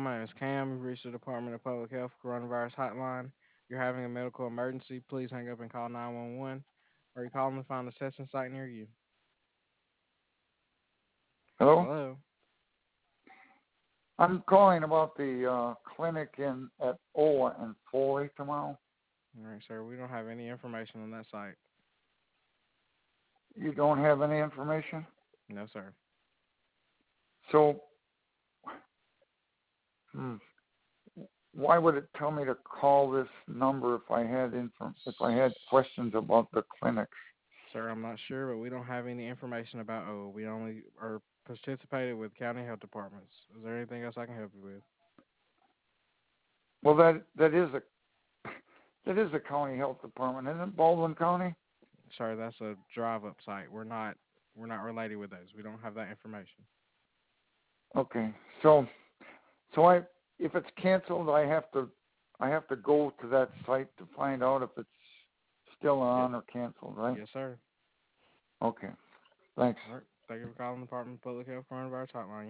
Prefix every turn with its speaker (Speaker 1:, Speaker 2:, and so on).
Speaker 1: My name is Cam. You've reached the Department of Public Health Coronavirus Hotline. You're having a medical emergency. Please hang up and call 911. Or you calling to find a testing site near you.
Speaker 2: Hello?
Speaker 1: Hello.
Speaker 2: I'm calling about the clinic at Ola and Foley tomorrow.
Speaker 1: All right, sir. We don't have any information on that site.
Speaker 2: You don't have any information?
Speaker 1: No, sir.
Speaker 2: So, why would it tell me to call this number if I had questions about the clinics?
Speaker 1: Sir, I'm not sure, but we don't have any information about O. We only are participated with county health departments. Is there anything else I can help you with?
Speaker 2: Well, that is a county health department, isn't it? Baldwin County?
Speaker 1: Sir, that's a drive-up site. We're not related with those. We don't have that information.
Speaker 2: Okay. So if it's canceled, I have to go to that site to find out if it's still on or canceled, right?
Speaker 1: Yes, sir.
Speaker 2: Okay. Thanks.
Speaker 1: All right. Thank you for calling the Department of Public Health Coronavirus Hotline.